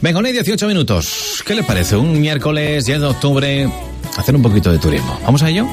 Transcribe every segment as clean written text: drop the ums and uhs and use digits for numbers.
Venga, 1:18 minutos. ¿Qué les parece? Un miércoles 10 de octubre, hacer un poquito de turismo. ¿Vamos a ello?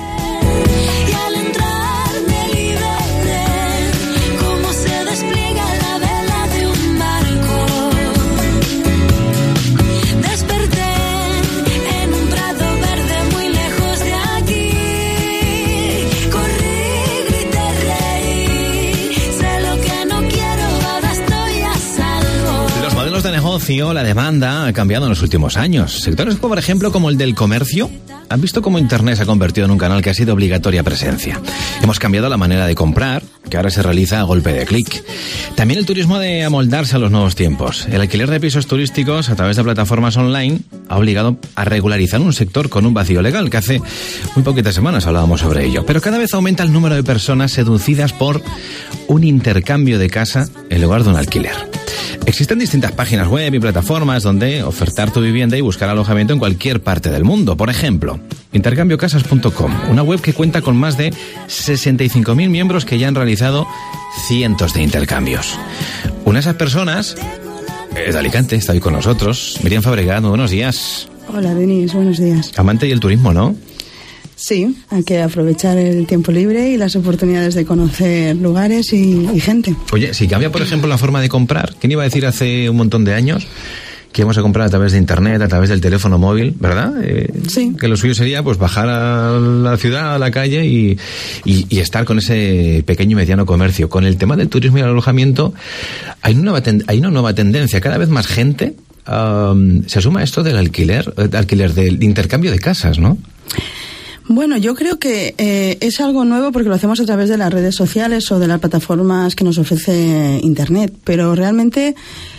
La demanda ha cambiado en los últimos años. Sectores, por ejemplo, como el del comercio, han visto cómo Internet se ha convertido en un canal que ha sido obligatoria presencia. Hemos cambiado la manera de comprar, que ahora se realiza a golpe de clic. También el turismo de amoldarse a los nuevos tiempos. El alquiler de pisos turísticos a través de plataformas online ha obligado a regularizar un sector con un vacío legal, que hace muy poquitas semanas hablábamos sobre ello. Pero cada vez aumenta el número de personas seducidas por un intercambio de casa en lugar de un alquiler. Existen distintas páginas web y plataformas donde ofertar tu vivienda y buscar alojamiento en cualquier parte del mundo. Por ejemplo, intercambiocasas.com, una web que cuenta con más de 65.000 miembros que ya han realizado cientos de intercambios. Una de esas personas es de Alicante, está hoy con nosotros. Miriam Fabregat, muy buenos días. Hola, Denis, buenos días. Amante del turismo, ¿no? Sí, hay que aprovechar el tiempo libre y las oportunidades de conocer lugares y gente. Oye, si cambia, por ejemplo, la forma de comprar, ¿quién iba a decir hace un montón de años que íbamos a comprar a través de internet, a través del teléfono móvil, ¿verdad? Sí. Que lo suyo sería pues bajar a la ciudad, a la calle y estar con ese pequeño y mediano comercio. Con el tema del turismo y el alojamiento hay una nueva tendencia. Cada vez más gente se suma a esto del alquiler del intercambio de casas, ¿no? Bueno, yo creo que es algo nuevo porque lo hacemos a través de las redes sociales o de las plataformas que nos ofrece Internet, pero realmente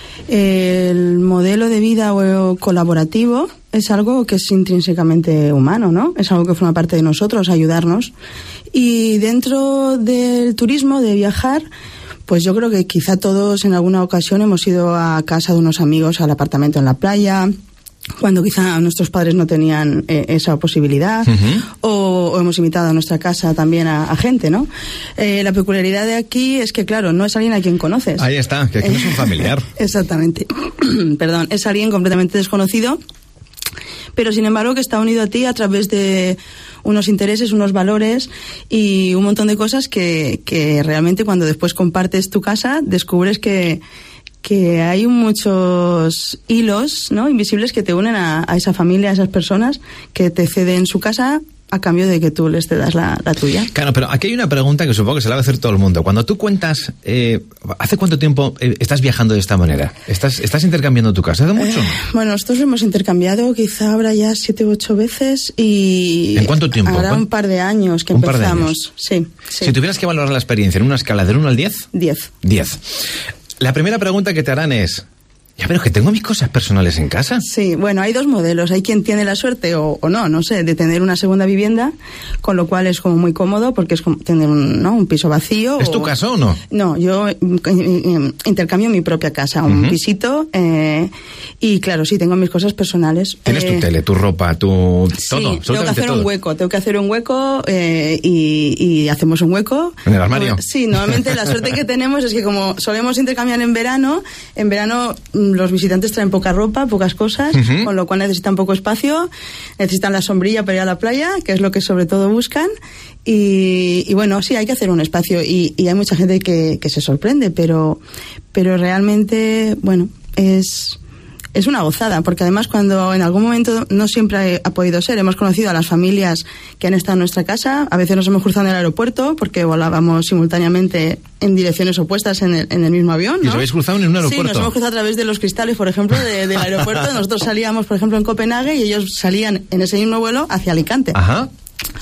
el modelo de vida colaborativo es algo que es intrínsecamente humano, ¿no? Es algo que forma parte de nosotros, ayudarnos. Y dentro del turismo, de viajar, pues yo creo que quizá todos en alguna ocasión hemos ido a casa de unos amigos al apartamento en la playa, cuando quizá nuestros padres no tenían esa posibilidad, o hemos invitado a nuestra casa también a gente, ¿no? La peculiaridad de aquí es que, claro, no es alguien a quien conoces. Ahí está, que aquí no es un familiar. Exactamente. Perdón, es alguien completamente desconocido, pero sin embargo que está unido a ti a través de unos intereses, unos valores y un montón de cosas que realmente cuando después compartes tu casa descubres que hay muchos hilos, ¿no?, invisibles que te unen a esa familia, a esas personas que te ceden su casa a cambio de que tú les cedas la tuya. Claro, pero aquí hay una pregunta que supongo que se la va a hacer todo el mundo. Cuando tú cuentas, ¿hace cuánto tiempo estás viajando de esta manera? ¿Estás intercambiando tu casa? ¿Hace mucho? Bueno, nosotros lo hemos intercambiado quizá ahora ya 7 u 8 veces y... ¿En cuánto tiempo? Ahora un par de años que empezamos. Par de años. Sí. Si tuvieras que valorar la experiencia en una escala del 1 al 10... 10. 10. La primera pregunta que te harán es... Ya, pero que tengo mis cosas personales en casa. Sí, bueno, hay dos modelos. Hay quien tiene la suerte o no sé, de tener una segunda vivienda, con lo cual es como muy cómodo porque es como tener un piso vacío. ¿Es tu casa o no? No, yo intercambio mi propia casa, un pisito, y claro, sí, tengo mis cosas personales. Tienes tu tele, tu ropa, todo. Sí, tengo que hacer un hueco y hacemos un hueco. ¿En el armario? Sí, normalmente la suerte que tenemos es que como solemos intercambiar en verano los visitantes traen poca ropa, pocas cosas, con lo cual necesitan poco espacio, necesitan la sombrilla para ir a la playa, que es lo que sobre todo buscan, y bueno, sí, hay que hacer un espacio, y hay mucha gente que se sorprende, pero realmente, bueno, es una gozada, porque además cuando en algún momento no siempre ha podido ser, hemos conocido a las familias que han estado en nuestra casa, a veces nos hemos cruzado en el aeropuerto porque volábamos simultáneamente en direcciones opuestas en el mismo avión, ¿no? ¿Y os habéis cruzado en un aeropuerto? Sí, nos hemos cruzado a través de los cristales, por ejemplo, del aeropuerto. Nosotros salíamos, por ejemplo, en Copenhague y ellos salían en ese mismo vuelo hacia Alicante. Ajá.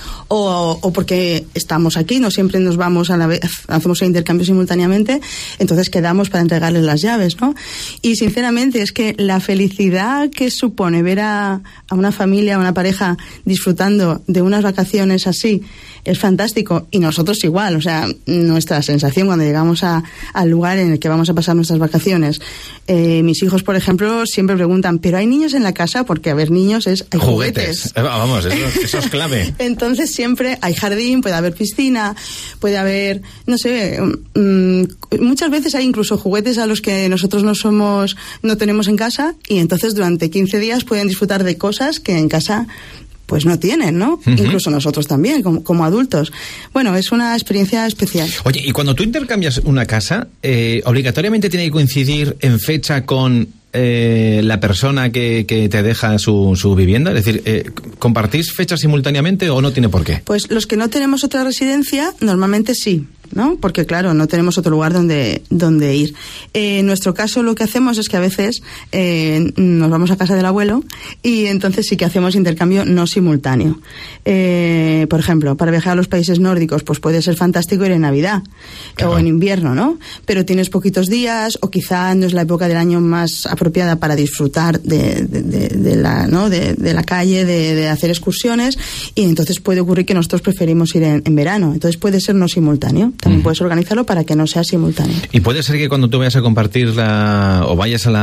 O porque estamos aquí, no siempre nos vamos a la vez, hacemos el intercambio simultáneamente, entonces quedamos para entregarles las llaves, ¿no? Y sinceramente es que la felicidad que supone ver a una familia, a una pareja disfrutando de unas vacaciones así, es fantástico, y nosotros igual, o sea, nuestra sensación cuando llegamos al lugar en el que vamos a pasar nuestras vacaciones. Mis hijos, por ejemplo, siempre preguntan, ¿pero hay niños en la casa? Porque, a ver, niños hay juguetes. Vamos, eso es clave. Entonces siempre hay jardín, puede haber piscina, puede haber, no sé, muchas veces hay incluso juguetes a los que nosotros no tenemos en casa, y entonces durante 15 días pueden disfrutar de cosas que en casa pues no tienen, ¿no? Uh-huh. Incluso nosotros también, como adultos. Bueno, es una experiencia especial. Oye, y cuando tú intercambias una casa, ¿obligatoriamente tiene que coincidir en fecha con la persona que te deja su vivienda? Es decir, ¿compartís fechas simultáneamente o no tiene por qué? Pues los que no tenemos otra residencia, normalmente sí, ¿no? Porque claro, no tenemos otro lugar donde ir. En nuestro caso lo que hacemos es que a veces nos vamos a casa del abuelo y entonces sí que hacemos intercambio no simultáneo. Por ejemplo, para viajar a los países nórdicos, pues puede ser fantástico ir en Navidad, claro, o en invierno, ¿no? Pero tienes poquitos días, o quizá no es la época del año más apropiada para disfrutar de la calle, de hacer excursiones, y entonces puede ocurrir que nosotros preferimos ir en verano. Entonces puede ser no simultáneo. También puedes organizarlo para que no sea simultáneo. Y puede ser que cuando tú vayas a compartir o vayas a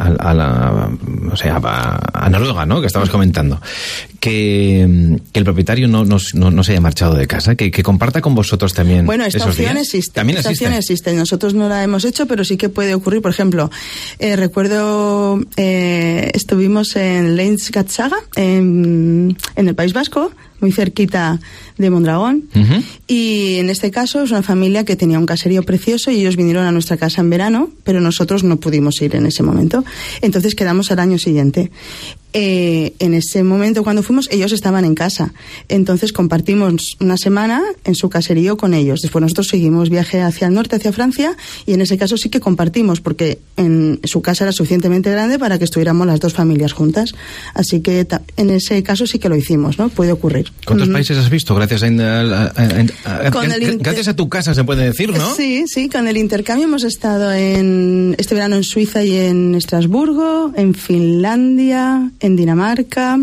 Noruega, ¿no? Que estabas comentando, que el propietario no se haya marchado de casa, que comparta con vosotros también. Bueno, esta opción existe. ¿También esta existe? Opción existe. Nosotros no la hemos hecho, pero sí que puede ocurrir. Por ejemplo, recuerdo, estuvimos en Leinz-Gatzaga, en el País Vasco, muy cerquita de Mondragón, uh-huh. Y en este caso es una familia que tenía un caserío precioso y ellos vinieron a nuestra casa en verano, pero nosotros no pudimos ir en ese momento, entonces quedamos al año siguiente. En ese momento cuando fuimos, ellos estaban en casa, entonces compartimos una semana en su caserío con ellos. Después nosotros seguimos viaje hacia el norte, hacia Francia, y en ese caso sí que compartimos, porque en su casa era suficientemente grande para que estuviéramos las dos familias juntas, así que en ese caso sí que lo hicimos, ¿no? Puede ocurrir. ¿Cuántos países has visto? Gracias gracias a tu casa, se puede decir, ¿no? Sí, con el intercambio hemos estado este verano en Suiza y en Estrasburgo, en Finlandia, en Dinamarca,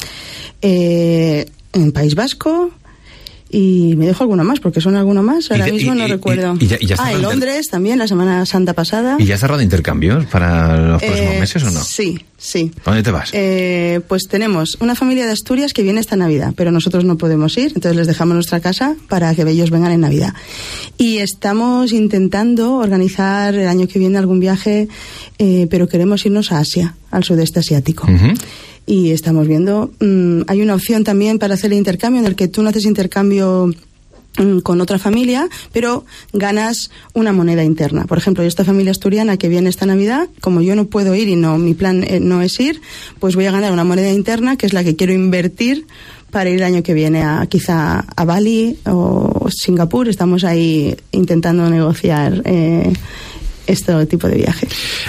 en País Vasco, y me dejo alguno más, porque son alguno más, ahora mismo no recuerdo. En Londres también, la Semana Santa pasada. ¿Y ya has cerrado intercambios para los próximos meses o no? Sí. ¿Dónde te vas? Pues tenemos una familia de Asturias que viene esta Navidad, pero nosotros no podemos ir, entonces les dejamos nuestra casa para que ellos vengan en Navidad. Y estamos intentando organizar el año que viene algún viaje, pero queremos irnos a Asia, al sudeste asiático. Uh-huh. Y estamos viendo, hay una opción también para hacer el intercambio en el que tú no haces intercambio con otra familia, pero ganas una moneda interna. Por ejemplo, esta familia asturiana que viene esta Navidad, como yo no puedo ir y mi plan no es ir, pues voy a ganar una moneda interna que es la que quiero invertir para ir el año que viene quizá a Bali o Singapur. Estamos ahí intentando negociar este tipo de viaje.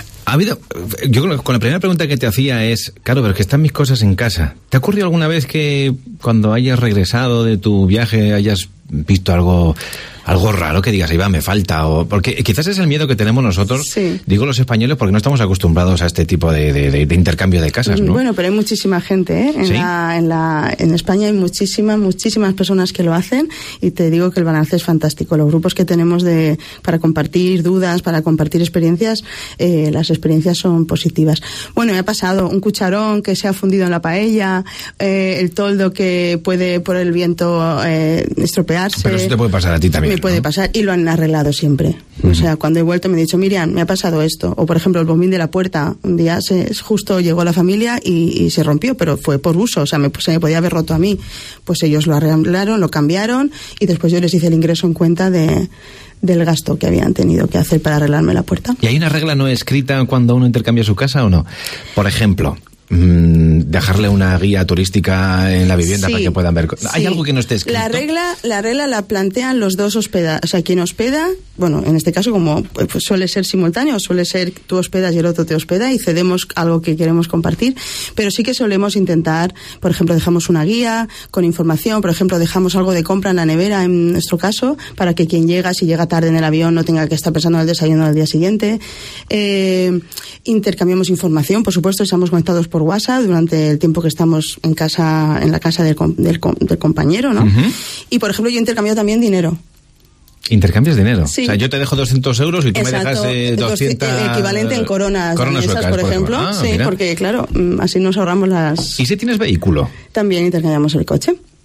Yo con la primera pregunta que te hacía es, claro, pero es que están mis cosas en casa. ¿Te ha ocurrido alguna vez que cuando hayas regresado de tu viaje hayas visto algo raro que digas, ahí va, me falta? Porque quizás es el miedo que tenemos nosotros, sí. Digo los españoles, porque no estamos acostumbrados a este tipo de intercambio de casas, ¿no? Bueno, pero hay muchísima gente, ¿eh? ¿Sí? En España hay muchísimas personas que lo hacen, y te digo que el balance es fantástico. Los grupos que tenemos para compartir dudas, para compartir experiencias, las experiencias son positivas. Bueno, me ha pasado un cucharón que se ha fundido en la paella, el toldo que puede por el viento estropearse. Pero eso te puede pasar a ti también. Puede pasar, y lo han arreglado siempre. Uh-huh. O sea, cuando he vuelto me he dicho, Miriam, me ha pasado esto. O por ejemplo, el bombín de la puerta, un día justo llegó la familia y se rompió, pero fue por uso, o sea, se me podía haber roto a mí. Pues ellos lo arreglaron, lo cambiaron, y después yo les hice el ingreso en cuenta del gasto que habían tenido que hacer para arreglarme la puerta. ¿Y hay una regla no escrita cuando uno intercambia su casa o no? Por ejemplo, dejarle una guía turística en la vivienda, sí, para que puedan ver. ¿Hay algo que no esté escrito? La regla la plantean los dos hospedas. O sea, quien hospeda, bueno, en este caso, como pues suele ser simultáneo, suele ser tú hospedas y el otro te hospeda y cedemos algo que queremos compartir, pero sí que solemos intentar, por ejemplo, dejamos una guía con información, por ejemplo, dejamos algo de compra en la nevera, en nuestro caso, para que quien llega, si llega tarde en el avión, no tenga que estar pensando en el desayuno del día siguiente. Intercambiamos información, por supuesto, estamos conectados por WhatsApp durante el tiempo que estamos en la casa del compañero, ¿no? Uh-huh. Y por ejemplo, yo intercambio también dinero. ¿Intercambias dinero? Sí. O sea, yo te dejo 200 euros y tú me dejas 200... equivalente en coronas suecas, por ejemplo. Sí, mira. Porque claro, así nos ahorramos las... ¿Y si tienes vehículo? También intercambiamos el coche.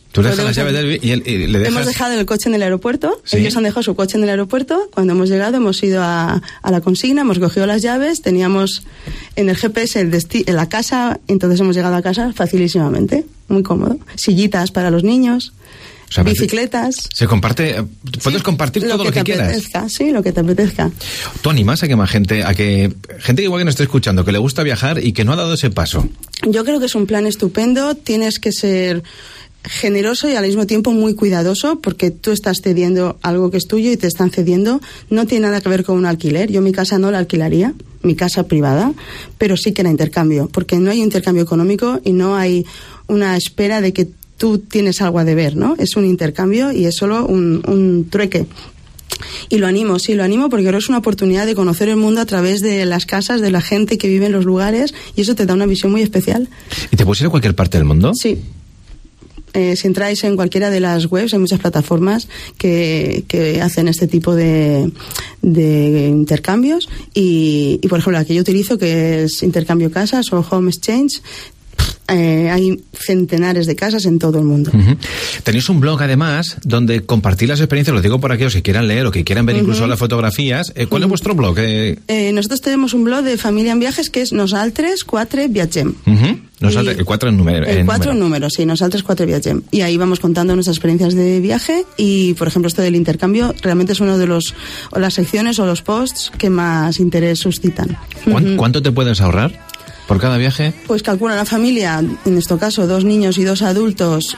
Tú dejas las llaves del y le dejas... Hemos dejado el coche en el aeropuerto, ¿Sí? Ellos han dejado su coche en el aeropuerto, cuando hemos llegado hemos ido a la consigna, hemos cogido las llaves, teníamos en el GPS en la casa, entonces hemos llegado a casa facilísimamente, muy cómodo. Sillitas para los niños, o sea, bicicletas... Se comparte, puedes compartir todo lo que quieras. Sí, lo que te apetezca. ¿Tú animas a que más gente, gente igual que nos esté escuchando, que le gusta viajar y que no ha dado ese paso? Yo creo que es un plan estupendo, tienes que ser generoso y al mismo tiempo muy cuidadoso, porque tú estás cediendo algo que es tuyo y te están cediendo. No tiene nada que ver con un alquiler. Yo mi casa no la alquilaría, mi casa privada, pero sí que la intercambio, porque no hay un intercambio económico y no hay una espera de que tú tienes algo a deber, ¿no? Es un intercambio y es solo un trueque. Y lo animo porque creo que es una oportunidad de conocer el mundo a través de las casas, de la gente que vive en los lugares, y eso te da una visión muy especial. ¿Y te puedes ir a cualquier parte del mundo? Sí. Si entráis en cualquiera de las webs, hay muchas plataformas que hacen este tipo de intercambios y, por ejemplo, la que yo utilizo, que es Intercambio Casas o Home Exchange, hay centenares de casas en todo el mundo. Uh-huh. Tenéis un blog, además, donde compartís las experiencias, lo digo por aquellos que quieran leer o que quieran ver incluso las fotografías. ¿Cuál es vuestro blog? Nosotros tenemos un blog de familia en viajes que es Nosaltres 4 Viatgem. El 4 en número. El 4 en número, sí, Nosaltres 4 Viatgem. Y ahí vamos contando nuestras experiencias de viaje y, por ejemplo, esto del intercambio realmente es uno de las secciones o los posts que más interés suscitan. ¿Cuánto te puedes ahorrar por cada viaje? Pues calcula la familia, en este caso 2 niños y 2 adultos,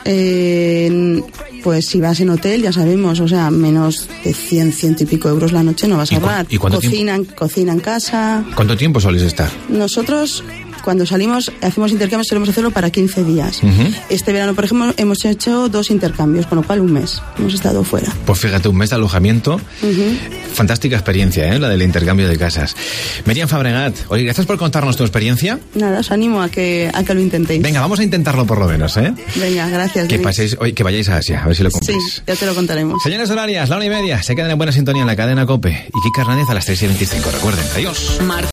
pues si vas en hotel, ya sabemos, o sea, menos de 100 y pico euros la noche no vas a ahorrar. ¿Y cuánto cocina en casa. ¿Cuánto tiempo soléis estar? Nosotros, cuando salimos, hacemos intercambios, solemos hacerlo para 15 días. Este verano, por ejemplo, hemos hecho 2 intercambios, con lo cual un mes hemos estado fuera. Pues fíjate, un mes de alojamiento. Fantástica experiencia, la del intercambio de casas. Miriam Fabregat, oye, gracias por contarnos tu experiencia. Nada, os animo a que lo intentéis. Venga, vamos a intentarlo por lo menos, ¿eh? Venga, gracias. Que vayáis a Asia, a ver si lo cumplís. Sí, ya te lo contaremos. Señores horarias, 1:30, se quedan en buena sintonía en la cadena COPE. Y Kike Hernández a las 3:25, recuerden. Adiós.